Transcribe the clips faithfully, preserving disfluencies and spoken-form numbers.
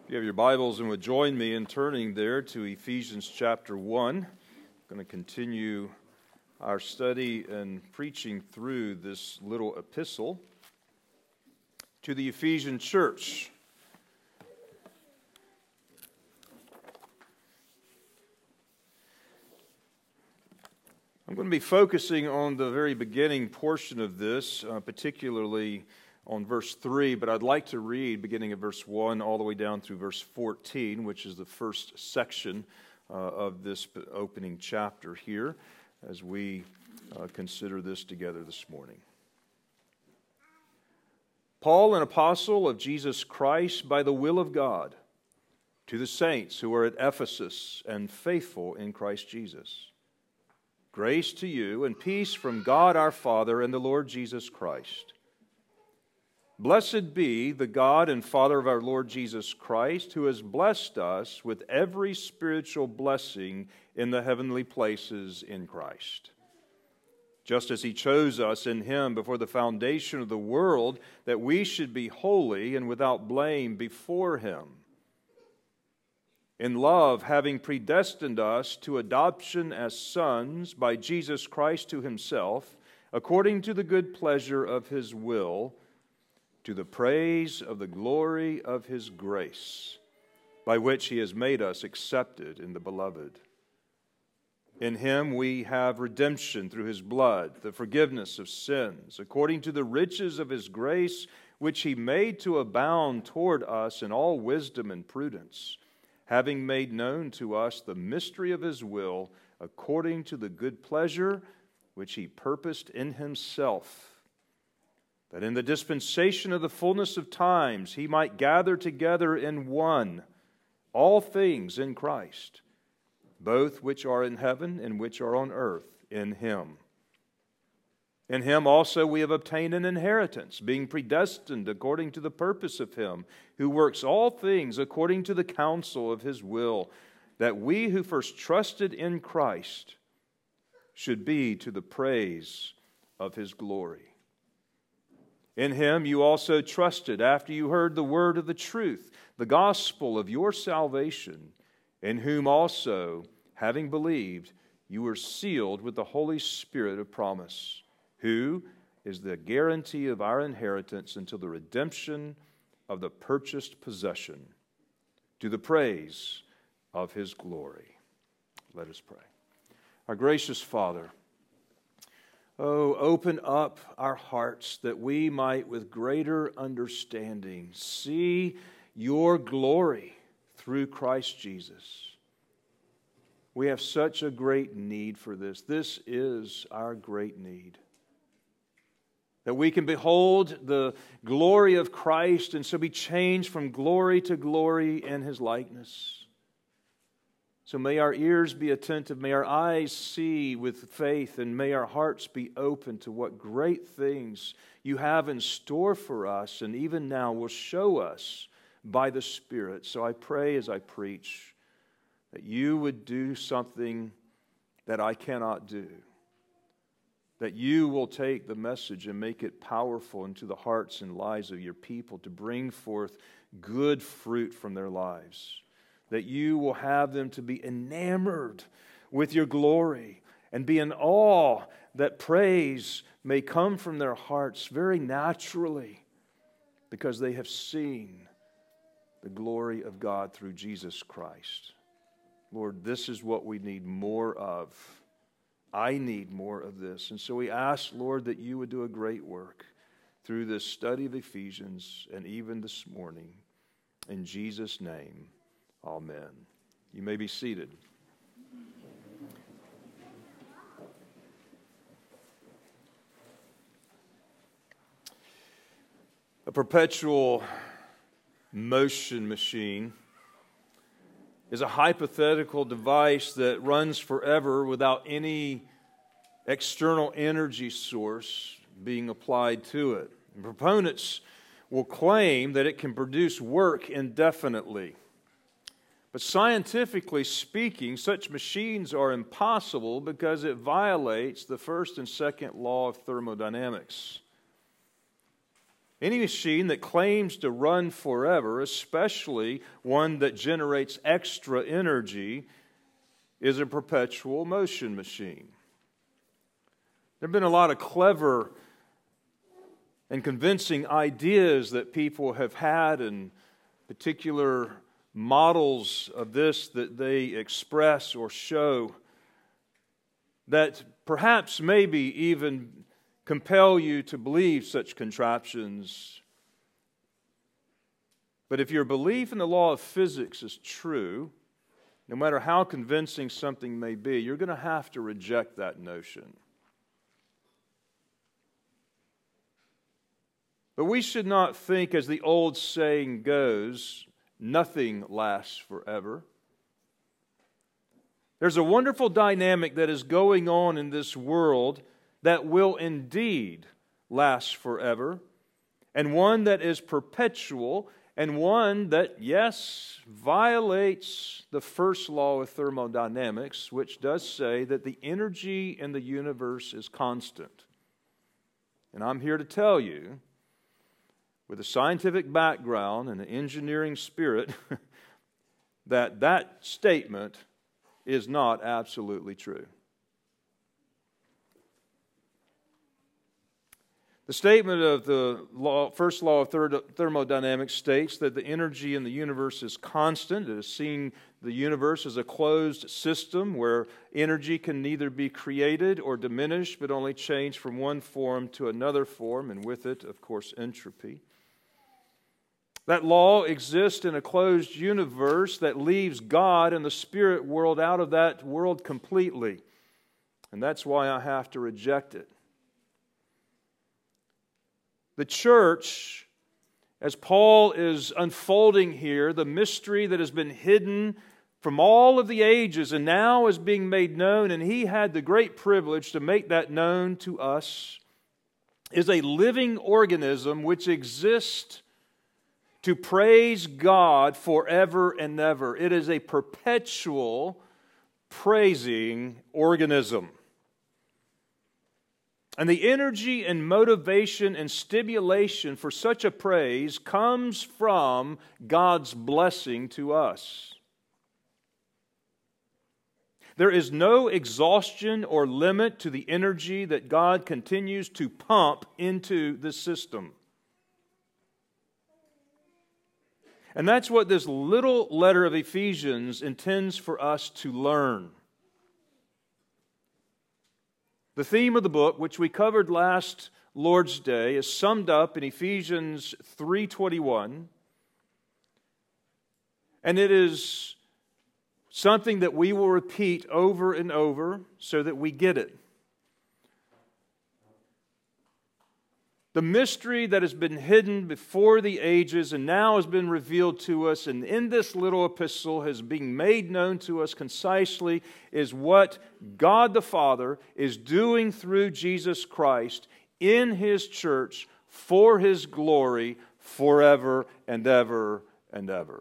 If you have your Bibles and would join me in turning there to Ephesians chapter one, I'm going to continue our study and preaching through this little epistle to the Ephesian church. I'm going to be focusing on the very beginning portion of this, uh, particularly on verse three, but I'd like to read beginning at verse one all the way down through verse fourteen, which is the first section uh, of this opening chapter here, as we uh, consider this together this morning. Paul, an apostle of Jesus Christ by the will of God, to the saints who are at Ephesus and faithful in Christ Jesus. Grace to you and peace from God our Father and the Lord Jesus Christ. Blessed be the God and Father of our Lord Jesus Christ, who has blessed us with every spiritual blessing in the heavenly places in Christ. Just as He chose us in Him before the foundation of the world, that we should be holy and without blame before Him. In love, having predestined us to adoption as sons by Jesus Christ to Himself, according to the good pleasure of His will, to the praise of the glory of His grace, by which He has made us accepted in the Beloved. In Him we have redemption through His blood, the forgiveness of sins, according to the riches of His grace, which He made to abound toward us in all wisdom and prudence, having made known to us the mystery of His will, according to the good pleasure which He purposed in Himself, that in the dispensation of the fullness of times He might gather together in one all things in Christ, both which are in heaven and which are on earth, in Him. In Him also we have obtained an inheritance, being predestined according to the purpose of Him, who works all things according to the counsel of His will, that we who first trusted in Christ should be to the praise of His glory. In Him you also trusted after you heard the word of the truth, the gospel of your salvation, in whom also, having believed, you were sealed with the Holy Spirit of promise, who is the guarantee of our inheritance until the redemption of the purchased possession, to the praise of His glory. Let us pray. Our gracious Father, oh, open up our hearts that we might with greater understanding see your glory through Christ Jesus. We have such a great need for this. This is our great need. That we can behold the glory of Christ and so be changed from glory to glory in His likeness. So may our ears be attentive, may our eyes see with faith, and may our hearts be open to what great things you have in store for us, and even now will show us by the Spirit. So I pray as I preach that you would do something that I cannot do, that you will take the message and make it powerful into the hearts and lives of your people to bring forth good fruit from their lives, that you will have them to be enamored with your glory and be in awe that praise may come from their hearts very naturally because they have seen the glory of God through Jesus Christ. Lord, this is what we need more of. I need more of this. And so we ask, Lord, that you would do a great work through this study of Ephesians and even this morning. In Jesus' name, amen. You may be seated. A perpetual motion machine is a hypothetical device that runs forever without any external energy source being applied to it. And proponents will claim that it can produce work indefinitely. But scientifically speaking, such machines are impossible because it violates the first and second law of thermodynamics. Any machine that claims to run forever, especially one that generates extra energy, is a perpetual motion machine. There have been a lot of clever and convincing ideas that people have had and particular models of this that they express or show that perhaps maybe even compel you to believe such contraptions. But if your belief in the law of physics is true, no matter how convincing something may be, you're going to have to reject that notion. But we should not think, as the old saying goes, nothing lasts forever. There's a wonderful dynamic that is going on in this world that will indeed last forever, and one that is perpetual, and one that, yes, violates the first law of thermodynamics, which does say that the energy in the universe is constant. And I'm here to tell you, with a scientific background and an engineering spirit, that that statement is not absolutely true. The statement of the law, first law of thermodynamics states that the energy in the universe is constant. It is seen the universe as a closed system where energy can neither be created or diminished, but only change from one form to another form, and with it, of course, entropy. That law exists in a closed universe that leaves God and the spirit world out of that world completely. And that's why I have to reject it. The church, as Paul is unfolding here, the mystery that has been hidden from all of the ages and now is being made known, and he had the great privilege to make that known to us, is a living organism which exists to praise God forever and ever. It is a perpetual praising organism. And the energy and motivation and stimulation for such a praise comes from God's blessing to us. There is no exhaustion or limit to the energy that God continues to pump into the system. And that's what this little letter of Ephesians intends for us to learn. The theme of the book, which we covered last Lord's Day, is summed up in Ephesians three twenty-one. And it is something that we will repeat over and over so that we get it. The mystery that has been hidden before the ages and now has been revealed to us, and in this little epistle has been made known to us concisely, is what God the Father is doing through Jesus Christ in His church for His glory forever and ever and ever.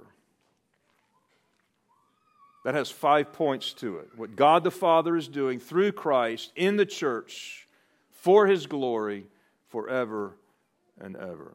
That has five points to it. What God the Father is doing through Christ in the church for His glory forever and ever.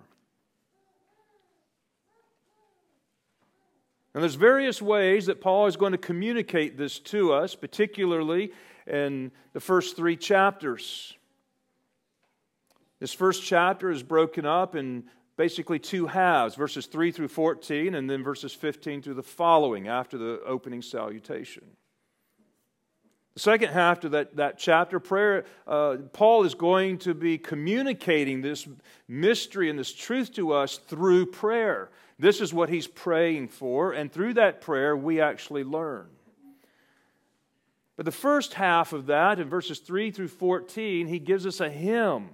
And there's various ways that Paul is going to communicate this to us, particularly in the first three chapters. This first chapter is broken up in basically two halves, verses three through fourteen, and then verses fifteen through the following, after the opening salutation. The second half to that, that chapter, prayer, uh, Paul is going to be communicating this mystery and this truth to us through prayer. This is what he's praying for, and through that prayer we actually learn. But the first half of that, in verses three through fourteen, he gives us a hymn.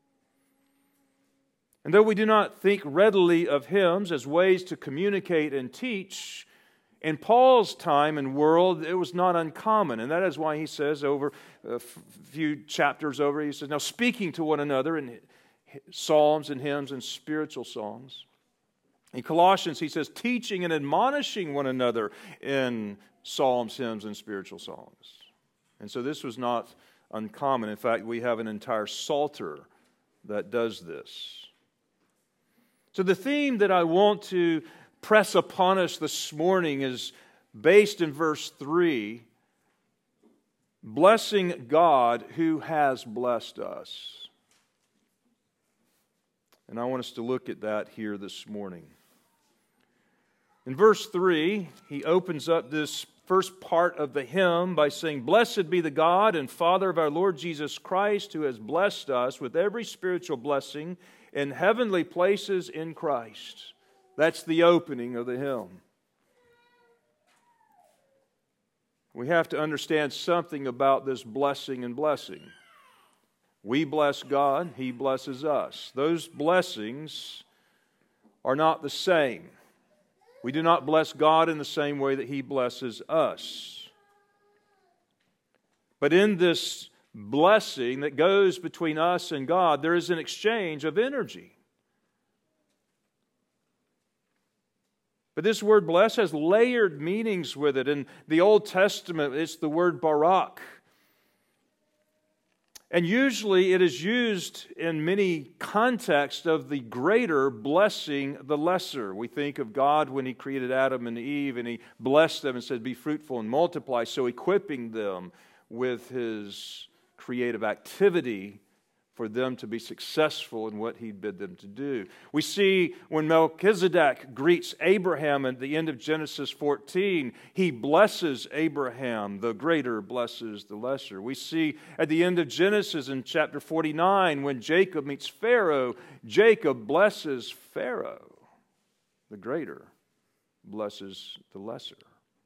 And though we do not think readily of hymns as ways to communicate and teach, in Paul's time and world, it was not uncommon. And that is why he says over a few chapters over, he says, now speaking to one another in psalms and hymns and spiritual songs. In Colossians, he says, teaching and admonishing one another in psalms, hymns, and spiritual songs. And so this was not uncommon. In fact, we have an entire psalter that does this. So the theme that I want to press upon us this morning is based in verse three, blessing God who has blessed us. And I want us to look at that here this morning. In verse three, he opens up this first part of the hymn by saying, "Blessed be the God and Father of our Lord Jesus Christ, who has blessed us with every spiritual blessing in heavenly places in Christ." That's the opening of the hymn. We have to understand something about this blessing and blessing. We bless God, He blesses us. Those blessings are not the same. We do not bless God in the same way that He blesses us. But in this blessing that goes between us and God, there is an exchange of energy. But this word bless has layered meanings with it. In the Old Testament, it's the word barak. And usually it is used in many contexts of the greater blessing the lesser. We think of God when He created Adam and Eve and He blessed them and said, "Be fruitful and multiply," so equipping them with His creative activity for them to be successful in what He bid them to do. We see when Melchizedek greets Abraham at the end of Genesis fourteen, he blesses Abraham, the greater blesses the lesser. We see at the end of Genesis in chapter forty-nine, when Jacob meets Pharaoh, Jacob blesses Pharaoh, the greater blesses the lesser.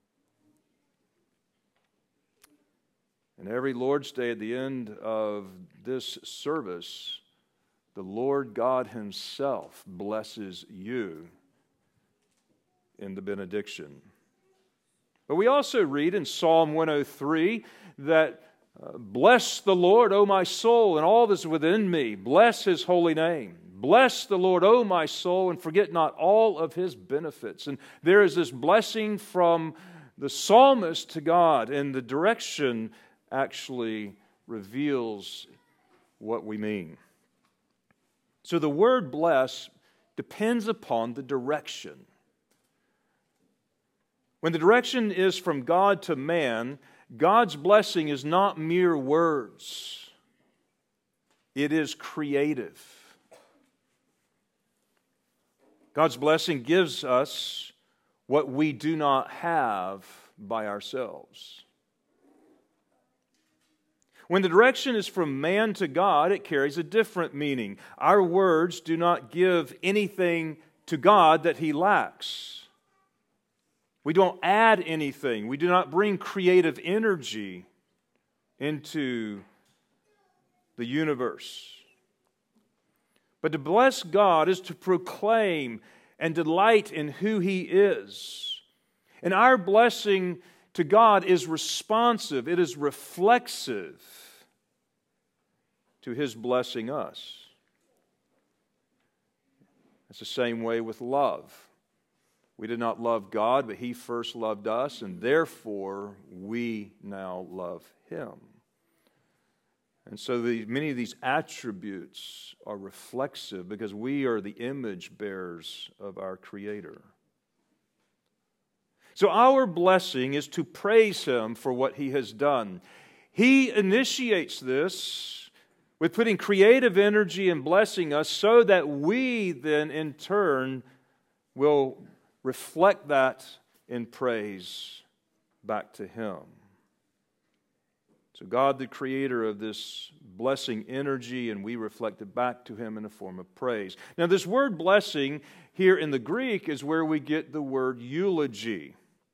And every Lord's Day at the end of this service, the Lord God Himself blesses you in the benediction. But we also read in Psalm one oh three that, uh, "Bless the Lord, O my soul, and all that is within me. Bless His holy name. Bless the Lord, O my soul, and forget not all of His benefits." And there is this blessing from the psalmist to God, and the direction actually reveals what we mean. So the word bless depends upon the direction. When the direction is from God to man, God's blessing is not mere words. It is creative. God's blessing gives us what we do not have by ourselves. When the direction is from man to God, it carries a different meaning. Our words do not give anything to God that He lacks. We don't add anything. We do not bring creative energy into the universe. But to bless God is to proclaim and delight in who He is. And our blessing to God is responsive. It is reflexive to His blessing us. It's the same way with love. We did not love God, but He first loved us, and therefore we now love Him. And so the, many of these attributes are reflexive because we are the image bearers of our Creator. So our blessing is to praise Him for what He has done. He initiates this with putting creative energy and blessing us so that we then in turn will reflect that in praise back to Him. So God, the Creator of this blessing energy, and we reflect it back to Him in a form of praise. Now this word blessing here in the Greek is where we get the word eulogy.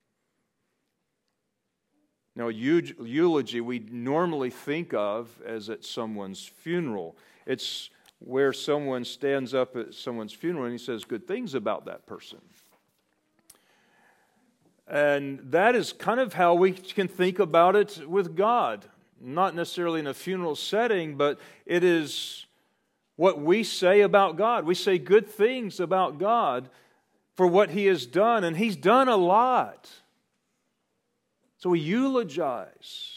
Now, eulogy we normally think of as at someone's funeral. It's where someone stands up at someone's funeral and he says good things about that person. And that is kind of how we can think about it with God. Not necessarily in a funeral setting, but it is what we say about God. We say good things about God for what He has done, and He's done a lot. So we eulogize.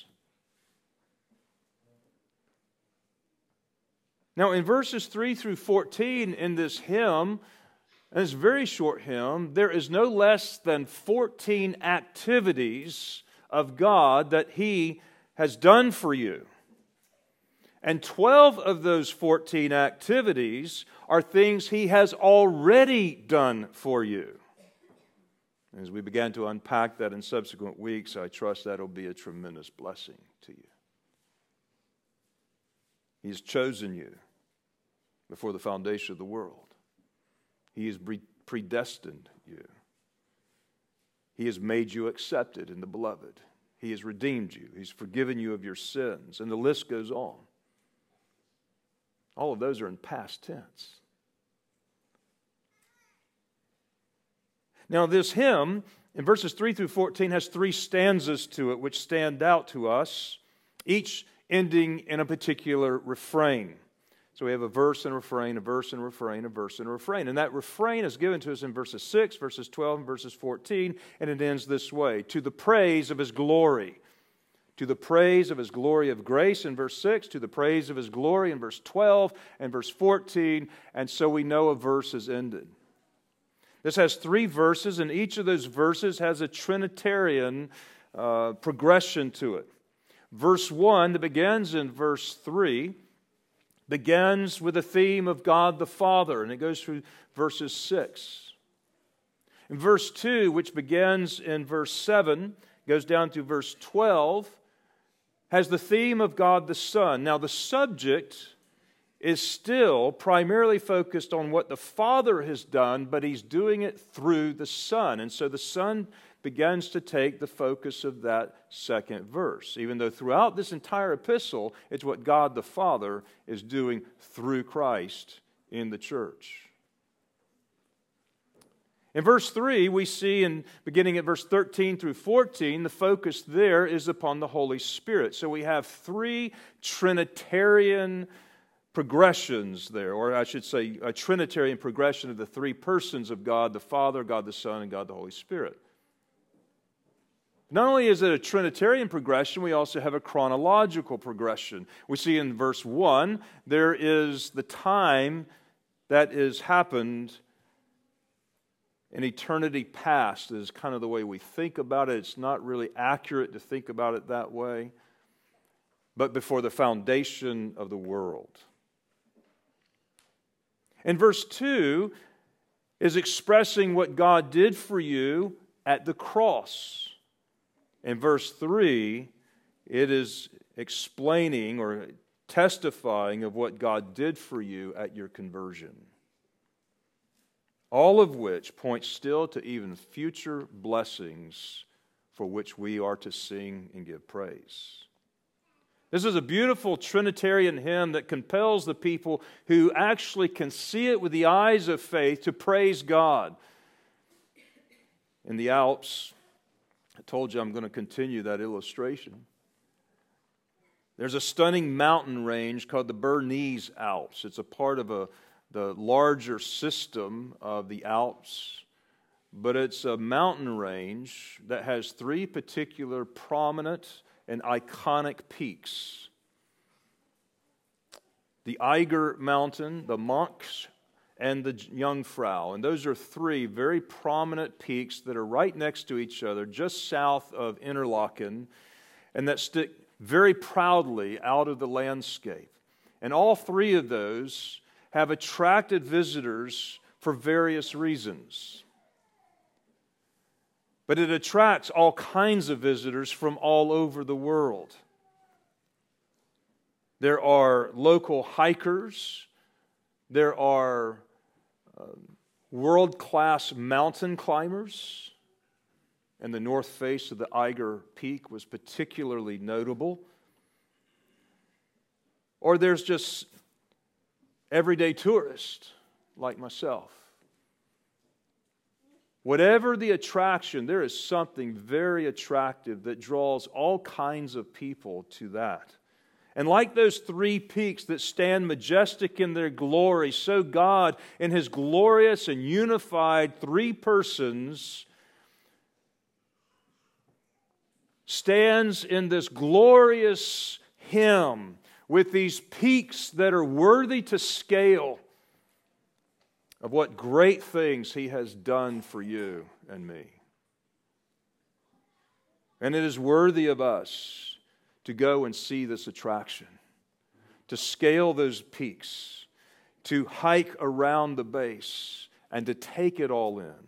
Now in verses three through fourteen in this hymn, in this very short hymn, there is no less than fourteen activities of God that He has done for you. And twelve of those fourteen activities are things He has already done for you. As we begin to unpack that in subsequent weeks, I trust that will be a tremendous blessing to you. He's chosen you before the foundation of the world. He has predestined you. He has made you accepted in the beloved. He has redeemed you. He's forgiven you of your sins. And the list goes on. All of those are in past tense. Now, this hymn, in verses three through fourteen, has three stanzas to it which stand out to us, each ending in a particular refrain. So we have a verse and a refrain, a verse and a refrain, a verse and a refrain. And that refrain is given to us in verses six, verses twelve, and verses fourteen, and it ends this way: to the praise of His glory. To the praise of His glory of grace in verse six, to the praise of His glory in verse twelve and verse fourteen, and so we know a verse is ended. This has three verses, and each of those verses has a Trinitarian uh, progression to it. Verse one, that begins in verse three, begins with the theme of God the Father, and it goes through verses six. In verse two, which begins in verse seven, goes down to verse twelve, has the theme of God the Son. Now, the subject is still primarily focused on what the Father has done, but He's doing it through the Son. And so the Son begins to take the focus of that second verse, even though throughout this entire epistle, it's what God the Father is doing through Christ in the church. In verse three, we see, in beginning at verse thirteen through fourteen, the focus there is upon the Holy Spirit. So we have three Trinitarian progressions there, or I should say a Trinitarian progression of the three persons of God, the Father, God the Son, and God the Holy Spirit. Not only is it a Trinitarian progression, we also have a chronological progression. We see in verse one, there is the time that has happened in eternity past. Is kind of the way we think about it. It's not really accurate to think about it that way. But before the foundation of the world. And verse two is expressing what God did for you at the cross. In verse three, it is explaining or testifying of what God did for you at your conversion. All of which points still to even future blessings for which we are to sing and give praise. This is a beautiful Trinitarian hymn that compels the people who actually can see it with the eyes of faith to praise God. In the Alps, I told you I'm going to continue that illustration. There's a stunning mountain range called the Bernese Alps. It's a part of a the larger system of the Alps, but it's a mountain range that has three particular prominent and iconic peaks. The Eiger Mountain, the Monks, and the Jungfrau. And those are three very prominent peaks that are right next to each other, just south of Interlaken, and that stick very proudly out of the landscape. And all three of those have attracted visitors for various reasons. But it attracts all kinds of visitors from all over the world. There are local hikers. There are uh, world-class mountain climbers. And the north face of the Eiger Peak was particularly notable. Or there's just everyday tourists like myself. Whatever the attraction, there is something very attractive that draws all kinds of people to that. And like those three peaks that stand majestic in their glory, so God, in His glorious and unified three persons, stands in this glorious hymn with these peaks that are worthy to scale. of what great things He has done for you and me. And it is worthy of us to go and see this attraction, to scale those peaks, to hike around the base, and to take it all in.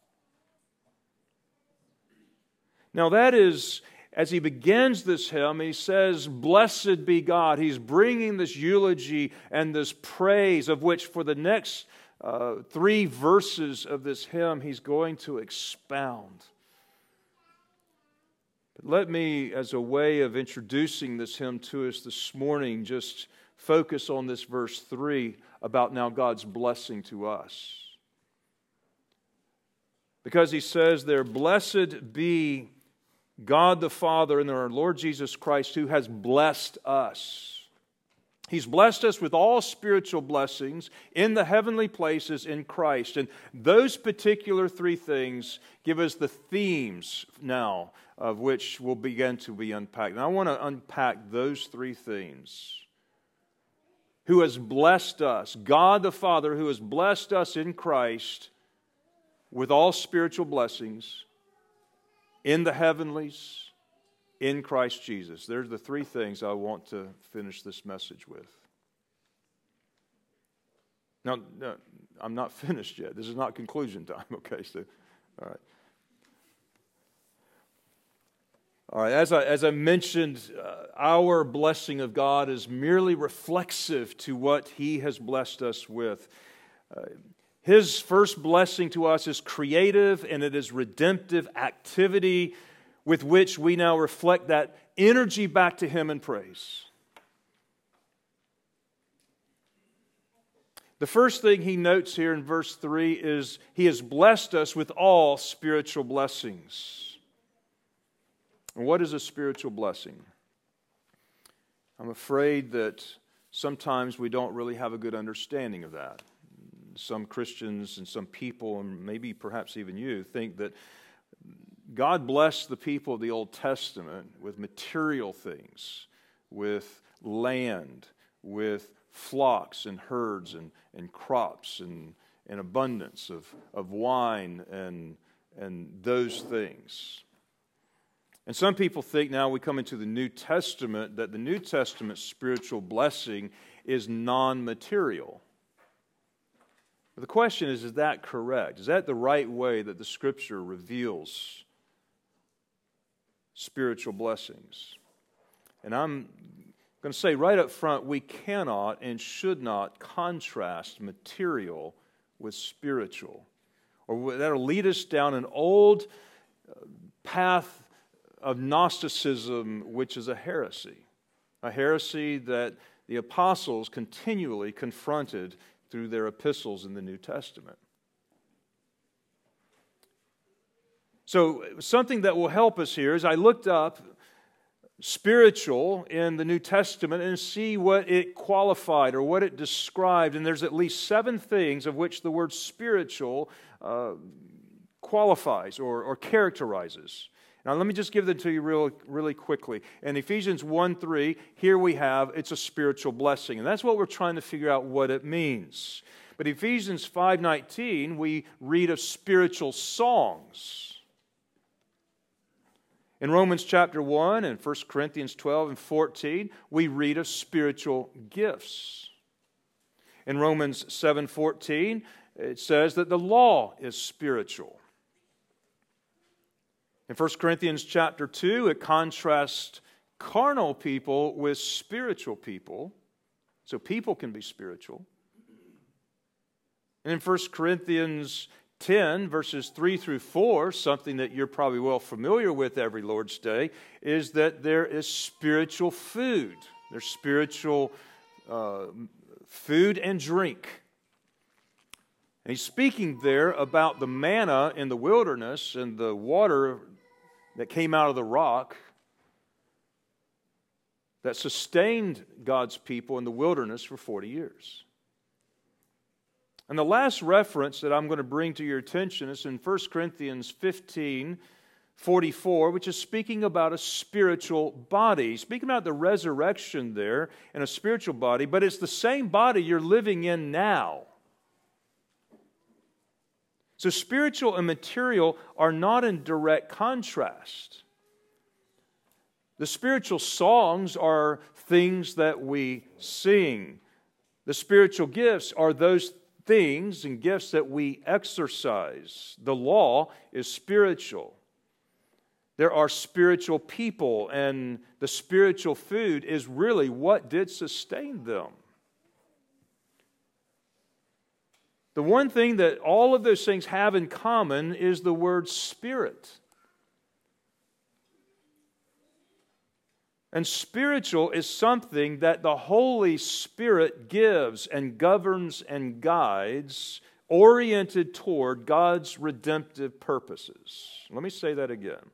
Now that is, as he begins this hymn, he says, "Blessed be God." He's bringing this eulogy and this praise, of which for the next uh, three verses of this hymn, he's going to expound. But let me, as a way of introducing this hymn to us this morning, just focus on this verse three about now God's blessing to us. Because he says there, "Blessed be God the Father and our Lord Jesus Christ, who has blessed us." He's blessed us with all spiritual blessings in the heavenly places in Christ. And those particular three things give us the themes now of which will begin to be unpacked. And I want to unpack those three themes. Who has blessed us, God the Father, who has blessed us in Christ with all spiritual blessings in the heavenlies, in Christ Jesus. There's the three things I want to finish this message with. Now, no, I'm not finished yet. This is not conclusion time, okay? So, all right. All right, as I, as I mentioned, uh, our blessing of God is merely reflexive to what He has blessed us with. Uh, His first blessing to us is creative, and it is redemptive activity with which we now reflect that energy back to Him in praise. The first thing he notes here in verse three is He has blessed us with all spiritual blessings. And what is a spiritual blessing? I'm afraid that sometimes we don't really have a good understanding of that. Some Christians and some people, and maybe perhaps even you, think that God blessed the people of the Old Testament with material things, with land, with flocks and herds and, and crops and, and abundance of, of wine and, and those things. And some people think now we come into the New Testament that the New Testament spiritual blessing is non-material. But the question is, is that correct? Is that the right way that the Scripture reveals spiritual blessings? And I'm going to say right up front, we cannot and should not contrast material with spiritual. Or that will lead us down an old path of Gnosticism, which is a heresy. A heresy that the apostles continually confronted through their epistles in the New Testament. So something that will help us here is I looked up spiritual in the New Testament and see what it qualified or what it described. And there's at least seven things of which the word spiritual uh, qualifies or, or characterizes. Now let me just give them to you real, really quickly. In Ephesians one three, here we have, it's a spiritual blessing. And that's what we're trying to figure out what it means. But Ephesians five nineteen, we read of spiritual songs. In Romans chapter one and First Corinthians twelve and fourteen, we read of spiritual gifts. In Romans seven fourteen, it says that the law is spiritual. In First Corinthians chapter two, it contrasts carnal people with spiritual people. So people can be spiritual. And in First Corinthians ten, verses three through four, something that you're probably well familiar with every Lord's Day, is that there is spiritual food. There's spiritual uh, food and drink. And he's speaking there about the manna in the wilderness and the water that came out of the rock that sustained God's people in the wilderness for forty years. And the last reference that I'm going to bring to your attention is in First Corinthians fifteen forty-four, which is speaking about a spiritual body. Speaking about the resurrection there in a spiritual body, but it's the same body you're living in now. So spiritual and material are not in direct contrast. The spiritual songs are things that we sing. The spiritual gifts are those things and gifts that we exercise. The law is spiritual. There are spiritual people, and the spiritual food is really what did sustain them. The one thing that all of those things have in common is the word spirit. And spiritual is something that the Holy Spirit gives and governs and guides, oriented toward God's redemptive purposes. Let me say that again.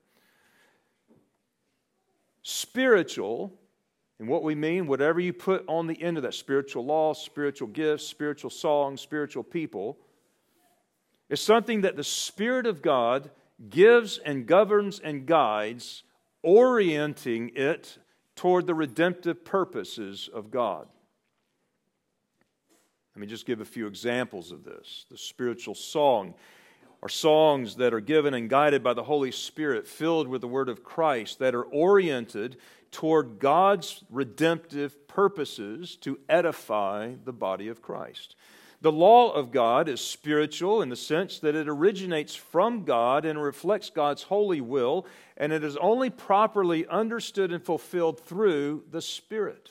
Spiritual, and what we mean, whatever you put on the end of that, spiritual law, spiritual gifts, spiritual songs, spiritual people, is something that the Spirit of God gives and governs and guides, orienting it toward the redemptive purposes of God. Let me just give a few examples of this. The spiritual song are songs that are given and guided by the Holy Spirit, filled with the Word of Christ, that are oriented toward God's redemptive purposes to edify the body of Christ. The law of God is spiritual in the sense that it originates from God and reflects God's holy will, and it is only properly understood and fulfilled through the Spirit.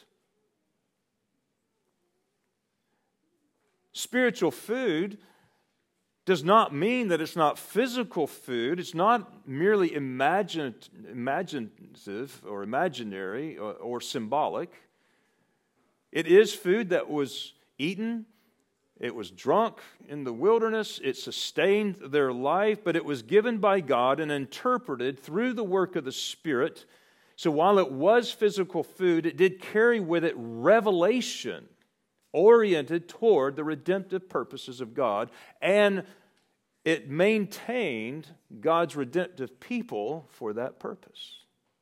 Spiritual food does not mean that it's not physical food. It's not merely imagine, imaginative or imaginary or, or symbolic. It is food that was eaten. It was drunk in the wilderness. It sustained their life, but it was given by God and interpreted through the work of the Spirit. So while it was physical food, it did carry with it revelation oriented toward the redemptive purposes of God, and it maintained God's redemptive people for that purpose.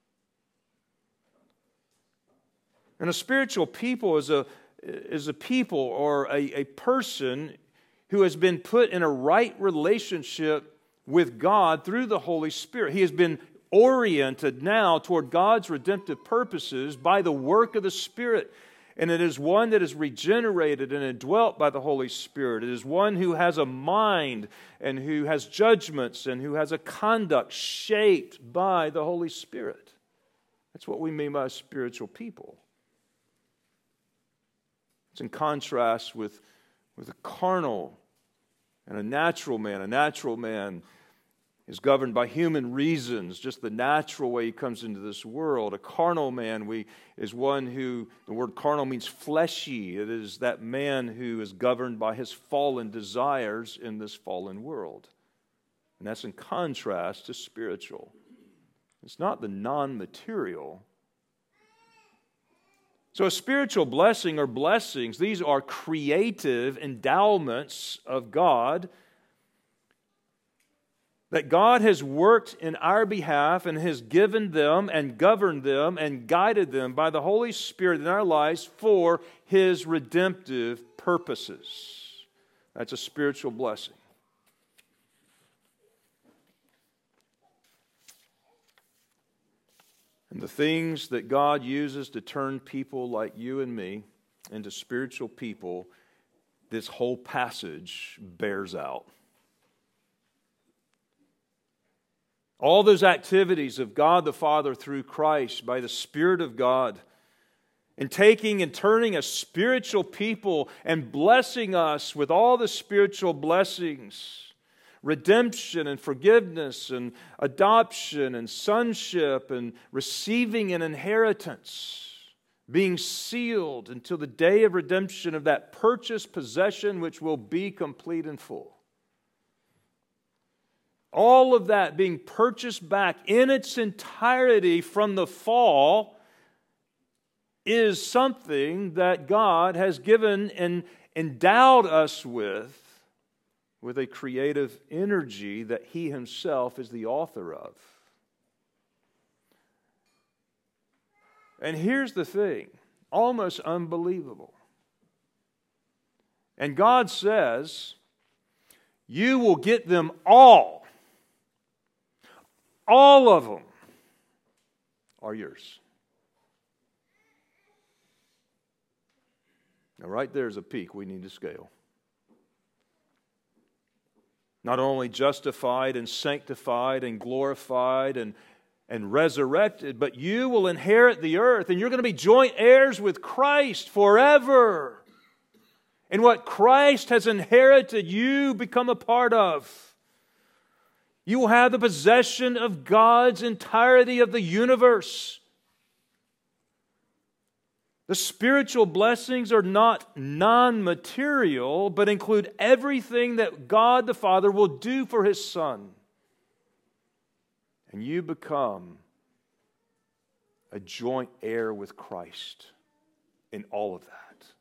And a spiritual people is a, is a people or a, a person who has been put in a right relationship with God through the Holy Spirit. He has been oriented now toward God's redemptive purposes by the work of the Spirit. And it is one that is regenerated and indwelt by the Holy Spirit. It is one who has a mind and who has judgments and who has a conduct shaped by the Holy Spirit. That's what we mean by spiritual people. It's in contrast with, with a carnal and a natural man. A natural man is governed by human reasons, just the natural way he comes into this world. A carnal man we, is one who, the word carnal means fleshy. It is that man who is governed by his fallen desires in this fallen world. And that's in contrast to spiritual. It's not the non-material. So a spiritual blessing or blessings, these are creative endowments of God that God has worked in our behalf and has given them and governed them and guided them by the Holy Spirit in our lives for His redemptive purposes. That's a spiritual blessing. And the things that God uses to turn people like you and me into spiritual people, this whole passage bears out. All those activities of God the Father through Christ by the Spirit of God, and taking and turning a spiritual people and blessing us with all the spiritual blessings, redemption and forgiveness and adoption and sonship and receiving an inheritance, being sealed until the day of redemption of that purchased possession which will be complete and full. All of that being purchased back in its entirety from the fall is something that God has given and endowed us with, with a creative energy that He Himself is the author of. And here's the thing, almost unbelievable. And God says, You will get them all. All of them are yours. Now, right there is a peak we need to scale. Not only justified and sanctified and glorified and, and resurrected, but you will inherit the earth and you're going to be joint heirs with Christ forever. And what Christ has inherited, you become a part of. You will have the possession of God's entirety of the universe. The spiritual blessings are not non-material, but include everything that God the Father will do for His Son. And you become a joint heir with Christ in all of that.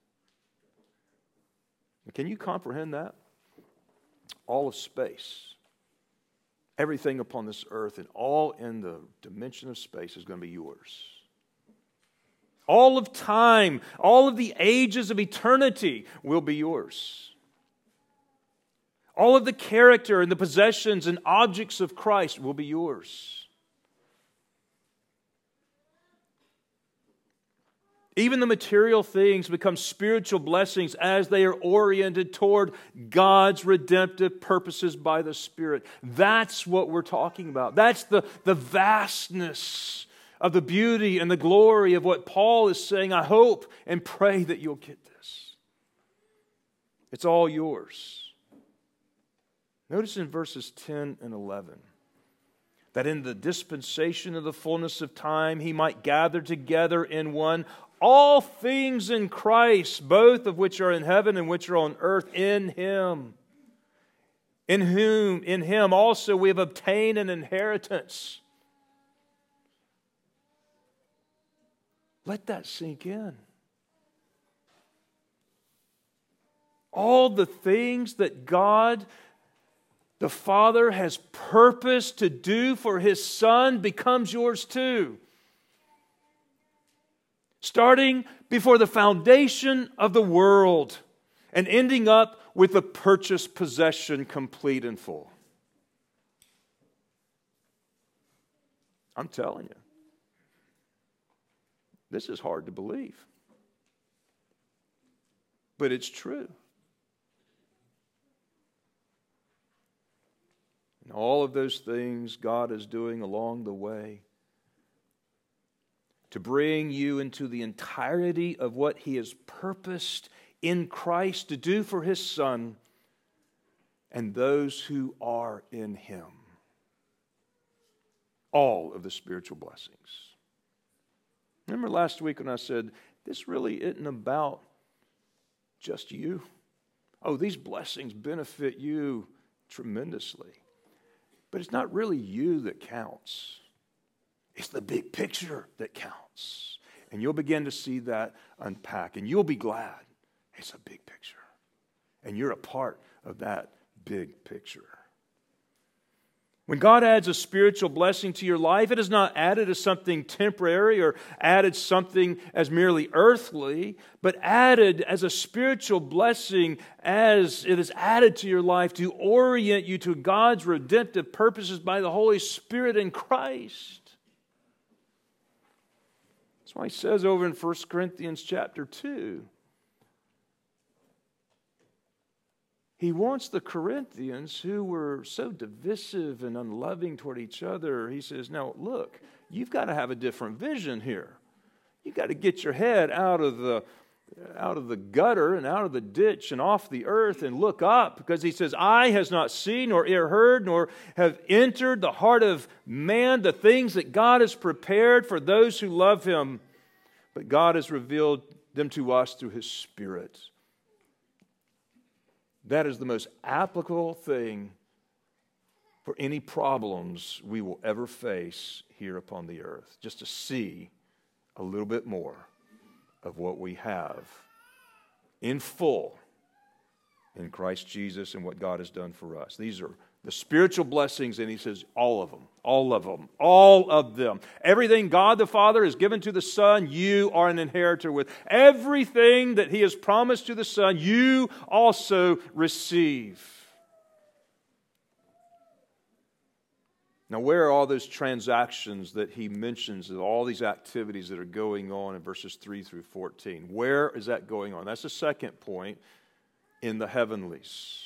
Can you comprehend that? All of space, everything upon this earth and all in the dimension of space is going to be yours. All of time, all of the ages of eternity will be yours. All of the character and the possessions and objects of Christ will be yours. Even the material things become spiritual blessings as they are oriented toward God's redemptive purposes by the Spirit. That's what we're talking about. That's the, the vastness of the beauty and the glory of what Paul is saying. I hope and pray that you'll get this. It's all yours. Notice in verses ten and eleven that in the dispensation of the fullness of time He might gather together in one all things in Christ, both of which are in heaven and which are on earth, in Him. In whom, in Him also we have obtained an inheritance. Let that sink in. All the things that God the Father has purposed to do for His Son becomes yours too. Starting before the foundation of the world and ending up with the purchased possession complete and full. I'm telling you, this is hard to believe. But it's true. And all of those things God is doing along the way to bring you into the entirety of what He has purposed in Christ to do for His Son and those who are in Him. All of the spiritual blessings. Remember last week when I said, this really isn't about just you. Oh, these blessings benefit you tremendously. But it's not really you that counts. It's the big picture that counts. And you'll begin to see that unpack. And you'll be glad it's a big picture. And you're a part of that big picture. When God adds a spiritual blessing to your life, it is not added as something temporary or added something as merely earthly, but added as a spiritual blessing as it is added to your life to orient you to God's redemptive purposes by the Holy Spirit in Christ. That's why He says over in First Corinthians chapter two, He wants the Corinthians who were so divisive and unloving toward each other. He says, now look, you've got to have a different vision here. You've got to get your head out of the out of the gutter and out of the ditch and off the earth and look up, because He says, eye has not seen nor ear heard nor have entered the heart of man the things that God has prepared for those who love Him, but God has revealed them to us through His Spirit. That is the most applicable thing for any problems we will ever face here upon the earth. Just to see a little bit more of what we have in full in Christ Jesus and what God has done for us. These are the spiritual blessings, and He says all of them, all of them, all of them. Everything God the Father has given to the Son, you are an inheritor with. Everything that He has promised to the Son, you also receive. Now, where are all those transactions that he mentions, all these activities that are going on in verses three through fourteen? Where is that going on? That's the second point, in the heavenlies.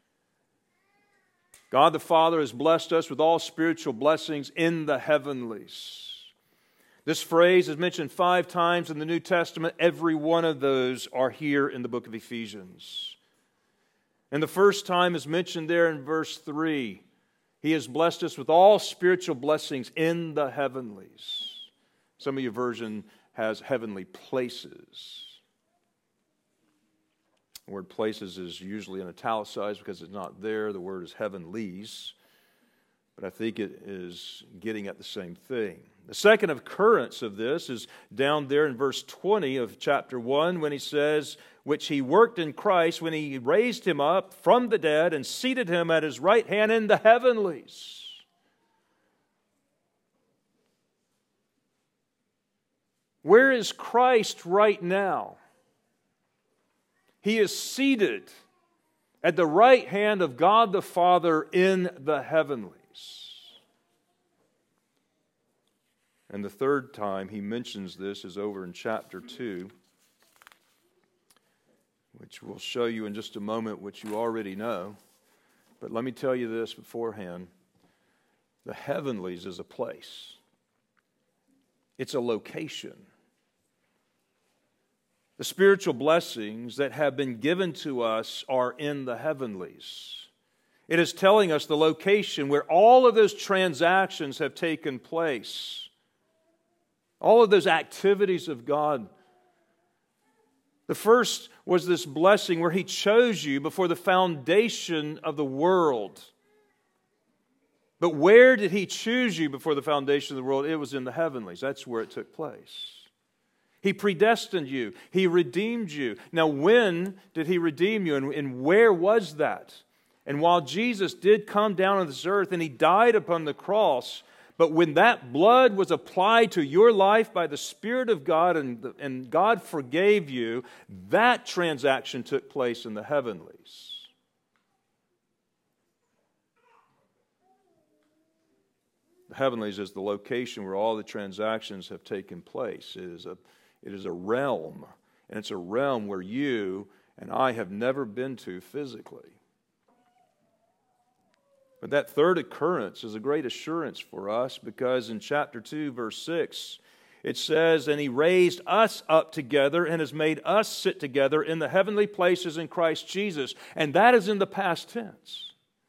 God the Father has blessed us with all spiritual blessings in the heavenlies. This phrase is mentioned five times in the New Testament. Every one of those are here in the book of Ephesians. And the first time is mentioned there in verse three. He has blessed us with all spiritual blessings in the heavenlies. Some of your version has heavenly places. The word places is usually in italicized because it's not there. The word is heavenlies. But I think it is getting at the same thing. The second occurrence of this is down there in verse twenty of chapter one when he says, which he worked in Christ when he raised him up from the dead and seated him at his right hand in the heavenlies. Where is Christ right now? He is seated at the right hand of God the Father in the heavenlies. And the third time he mentions this is over in chapter two, which we'll show you in just a moment, which you already know. But let me tell you this beforehand. The heavenlies is a place. It's a location. The spiritual blessings that have been given to us are in the heavenlies. It is telling us the location where all of those transactions have taken place. All of those activities of God. The first was this blessing where He chose you before the foundation of the world. But where did He choose you before the foundation of the world? It was in the heavenlies. That's where it took place. He predestined you. He redeemed you. Now, when did He redeem you? And, and where was that? And while Jesus did come down on this earth and He died upon the cross, but when that blood was applied to your life by the Spirit of God and, and God forgave you, that transaction took place in the heavenlies. The heavenlies is the location where all the transactions have taken place. It is a, it is a realm, and it's a realm where you and I have never been to physically. But that third occurrence is a great assurance for us because in chapter two, verse six, it says, and He raised us up together and has made us sit together in the heavenly places in Christ Jesus. And that is in the past tense.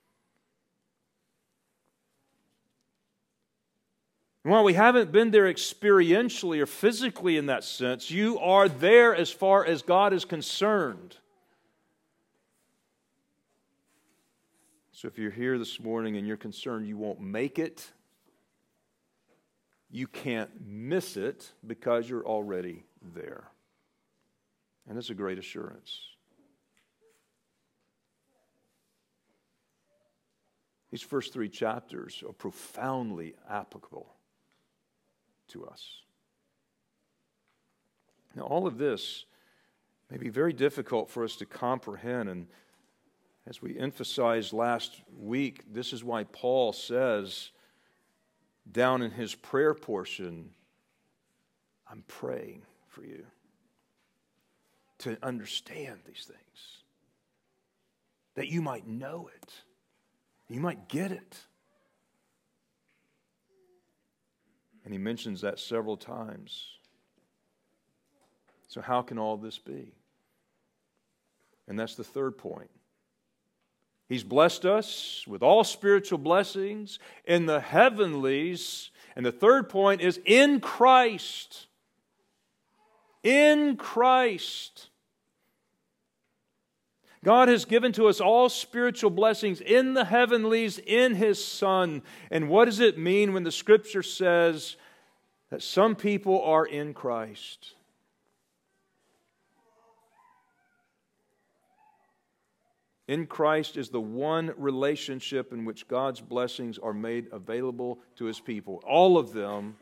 And while we haven't been there experientially or physically in that sense, you are there as far as God is concerned. So if you're here this morning and you're concerned you won't make it, you can't miss it because you're already there. And it's a great assurance. These first three chapters are profoundly applicable to us. Now, all of this may be very difficult for us to comprehend, and as we emphasized last week, this is why Paul says down in his prayer portion, I'm praying for you to understand these things, that you might know it, you might get it. And he mentions that several times. So how can all this be? And that's the third point. He's blessed us with all spiritual blessings in the heavenlies. And the third point is in Christ. In Christ. God has given to us all spiritual blessings in the heavenlies in His Son. And what does it mean when the Scripture says that some people are in Christ? In Christ is the one relationship in which God's blessings are made available to His people. All of them.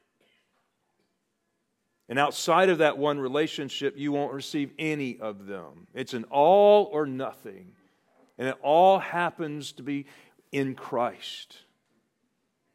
And outside of that one relationship, you won't receive any of them. It's an all or nothing. And it all happens to be in Christ.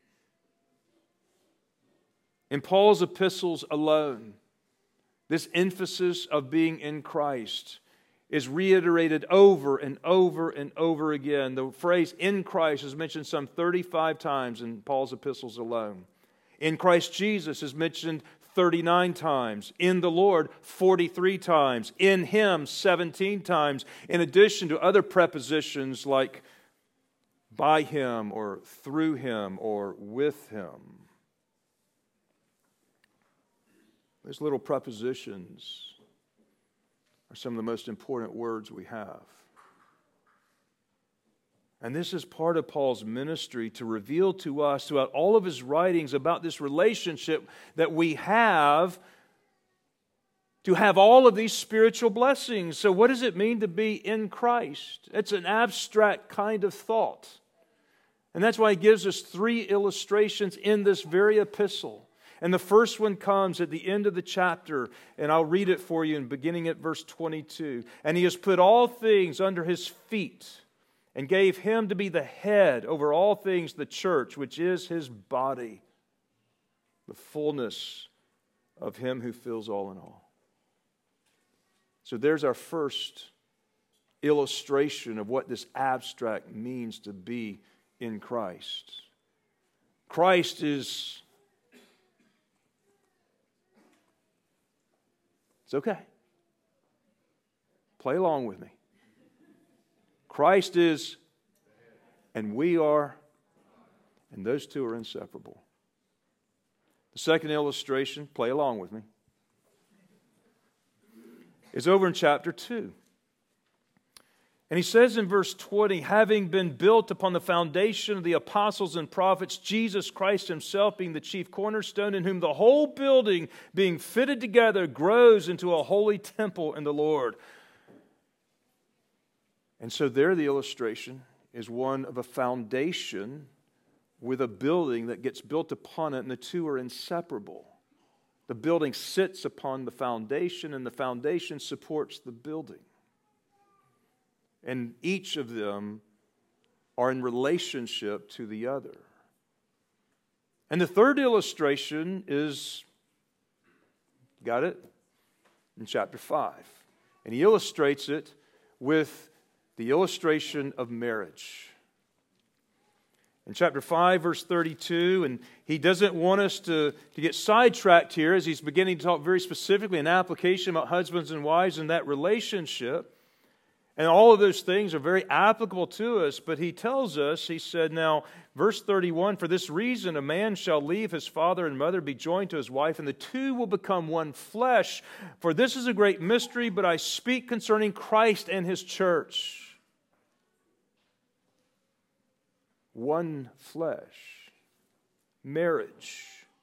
In Paul's epistles alone, this emphasis of being in Christ is reiterated over and over and over again. The phrase "in Christ" is mentioned some thirty-five times in Paul's epistles alone. In Christ Jesus is mentioned thirty-nine times. In the Lord, forty-three times. In Him, seventeen times. In addition to other prepositions like by Him or through Him or with Him. Those little prepositions are some of the most important words we have. And this is part of Paul's ministry to reveal to us throughout all of his writings about this relationship that we have to have all of these spiritual blessings. So what does it mean to be in Christ? It's an abstract kind of thought. And that's why he gives us three illustrations in this very epistle. And the first one comes at the end of the chapter, and I'll read it for you, and beginning at verse twenty-two. And He has put all things under His feet, and gave Him to be the head over all things, the church, which is His body, the fullness of Him who fills all in all. So there's our first illustration of what this abstract means to be in Christ. Christ is... It's okay. Play along with me. Christ is, and we are, and those two are inseparable. The second illustration, play along with me, is over in chapter two. And he says in verse twenty, having been built upon the foundation of the apostles and prophets, Jesus Christ Himself being the chief cornerstone, in whom the whole building being fitted together grows into a holy temple in the Lord. And so there the illustration is one of a foundation with a building that gets built upon it, and the two are inseparable. The building sits upon the foundation, and the foundation supports the building. And each of them are in relationship to the other. And the third illustration is, got it? In chapter five. And he illustrates it with the illustration of marriage. In chapter five, verse thirty-two, and he doesn't want us to, to get sidetracked here as he's beginning to talk very specifically an application about husbands and wives and that relationship. And all of those things are very applicable to us, but he tells us, he said, now, verse thirty-one, for this reason a man shall leave his father and mother, be joined to his wife, and the two will become one flesh. For this is a great mystery, but I speak concerning Christ and His church. One flesh. Marriage.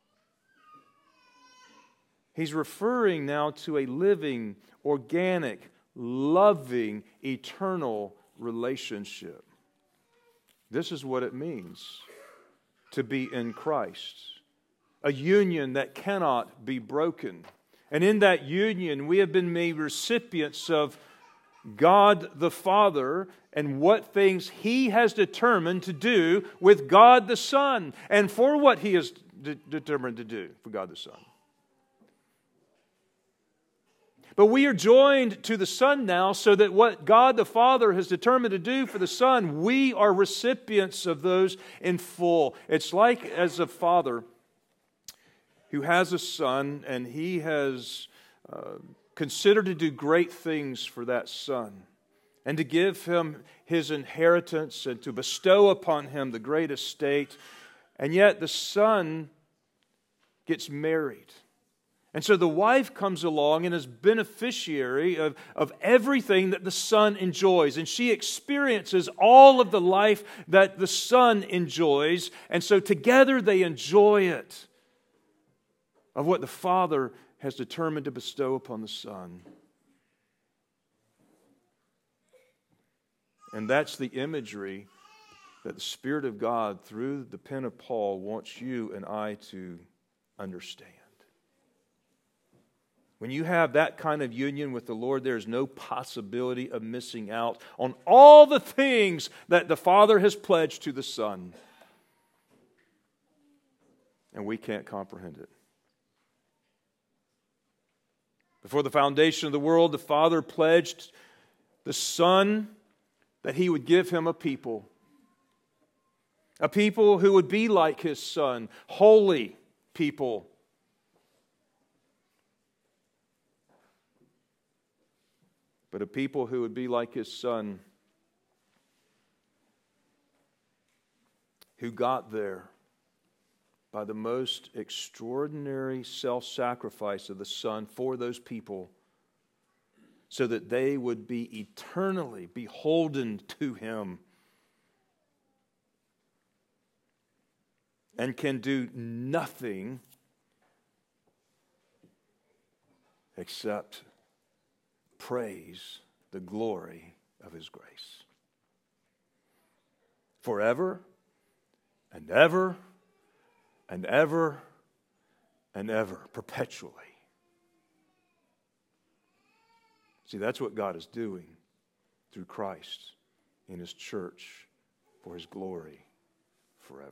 He's referring now to a living, organic, loving, eternal relationship. This is what it means to be in Christ. A union that cannot be broken. And in that union, we have been made recipients of God the Father and what things He has determined to do with God the Son, and for what He has de- determined to do for God the Son. But we are joined to the Son now so that what God the Father has determined to do for the Son, we are recipients of those in full. It's like as a father who has a son and he has uh, considered to do great things for that son and to give him his inheritance and to bestow upon him the great estate. And yet the son gets married. And so the wife comes along and is beneficiary of, of everything that the son enjoys. And she experiences all of the life that the son enjoys. And so together they enjoy it, of what the Father has determined to bestow upon the Son. And that's the imagery that the Spirit of God, through the pen of Paul, wants you and I to understand. When you have that kind of union with the Lord, there is no possibility of missing out on all the things that the Father has pledged to the Son. And we can't comprehend it. Before the foundation of the world, the Father pledged the Son that He would give Him a people. A people who would be like His Son, holy people. But a people who would be like His Son, who got there by the most extraordinary self-sacrifice of the Son for those people, so that they would be eternally beholden to Him and can do nothing except praise the glory of His grace. Forever and ever and ever and ever, perpetually. See, that's what God is doing through Christ in His church for His glory forever.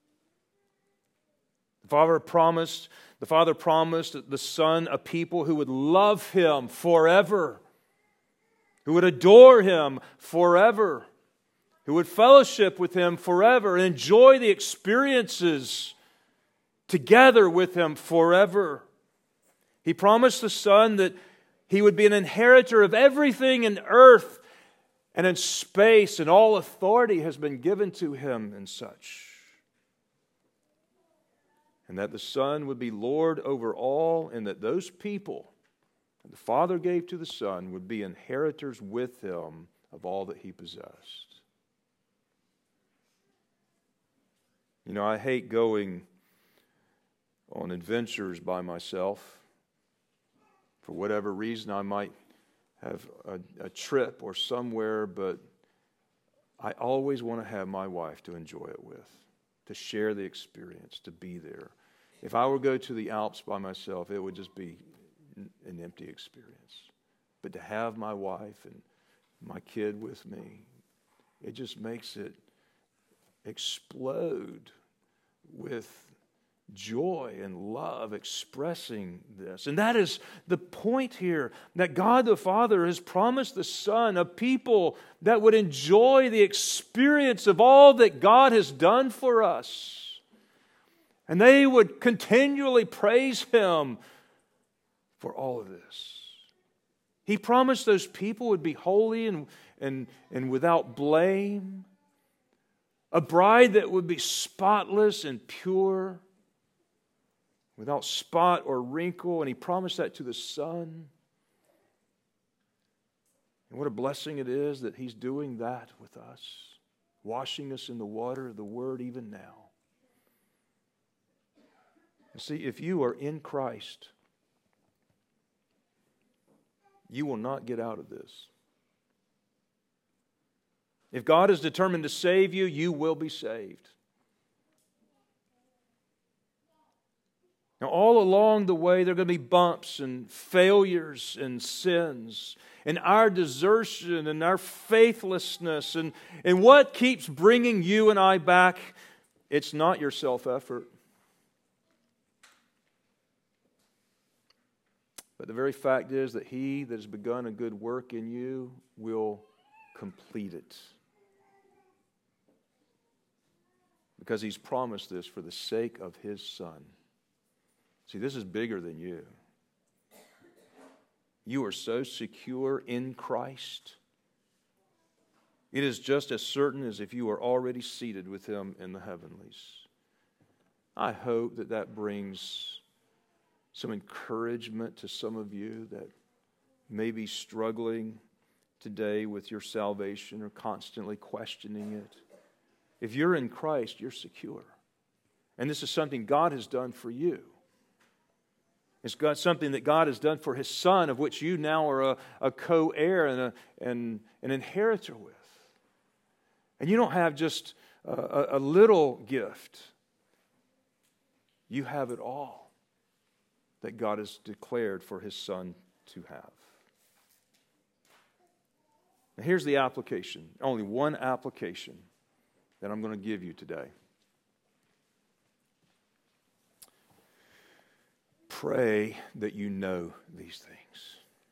The Father promised, the Father promised the Son a people who would love Him forever, who would adore Him forever, who would fellowship with Him forever and enjoy the experiences together with Him forever. He promised the Son that He would be an inheritor of everything in earth and in space, and all authority has been given to Him and such. And that the Son would be Lord over all, and that those people that the Father gave to the Son would be inheritors with Him of all that He possessed. You know, I hate going on adventures by myself. For whatever reason, I might have a, a trip or somewhere, but I always want to have my wife to enjoy it with, to share the experience, to be there. If I were to go to the Alps by myself, it would just be an empty experience. But to have my wife and my kid with me, it just makes it explode with joy and love expressing this. And that is the point here, that God the Father has promised the Son a people that would enjoy the experience of all that God has done for us. And they would continually praise Him for all of this. He promised those people would be holy and, and, and without blame. A bride that would be spotless and pure, without spot or wrinkle. And He promised that to the Son. And what a blessing it is that He's doing that with us, washing us in the water of the Word even now. You see, if you are in Christ, you will not get out of this. If God is determined to save you, you will be saved. Now, all along the way, there are going to be bumps and failures and sins, and our desertion and our faithlessness. And, and what keeps bringing you and I back? It's not your self-effort. But the very fact is that He that has begun a good work in you will complete it. Because He's promised this for the sake of His Son. See, this is bigger than you. You are so secure in Christ. It is just as certain as if you are already seated with Him in the heavenlies. I hope that that brings some encouragement to some of you that may be struggling today with your salvation or constantly questioning it. If you're in Christ, you're secure. And this is something God has done for you. It's got something that God has done for His Son, of which you now are a, a co-heir and, a, and an inheritor with. And you don't have just a, a little gift. You have it all that God has declared for His Son to have. Now here's the application. Only one application that I'm going to give you today. pray that you know these things.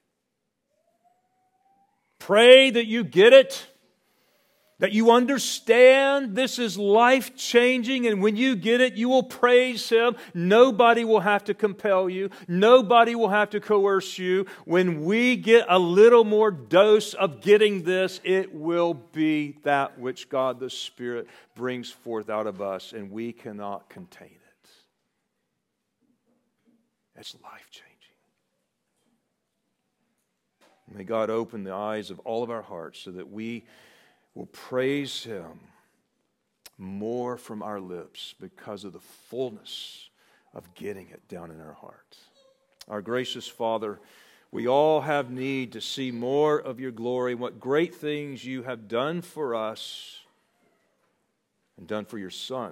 Pray that you get it, that you understand this is life-changing, and when you get it, you will praise Him. Nobody will have to compel you. Nobody will have to coerce you. When we get a little more dose of getting this, it will be that which God the Spirit brings forth out of us, and we cannot contain it. It's life-changing. May God open the eyes of all of our hearts so that we will praise Him more from our lips because of the fullness of getting it down in our hearts. Our gracious Father, we all have need to see more of Your glory, what great things You have done for us and done for Your Son.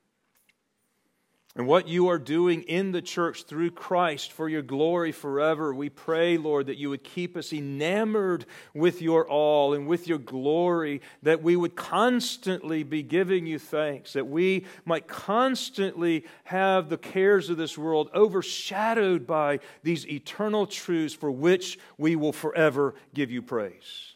And what You are doing in the church through Christ for Your glory forever. We pray, Lord, that You would keep us enamored with Your all and with Your glory, that we would constantly be giving You thanks, that we might constantly have the cares of this world overshadowed by these eternal truths for which we will forever give You praise.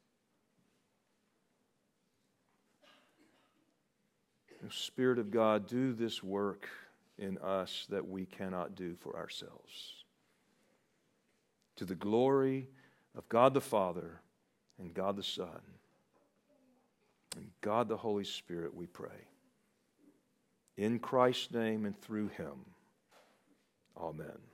Spirit of God, do this work in us that we cannot do for ourselves. To the glory of God the Father and God the Son and God the Holy Spirit, we pray. In Christ's name and through Him. Amen.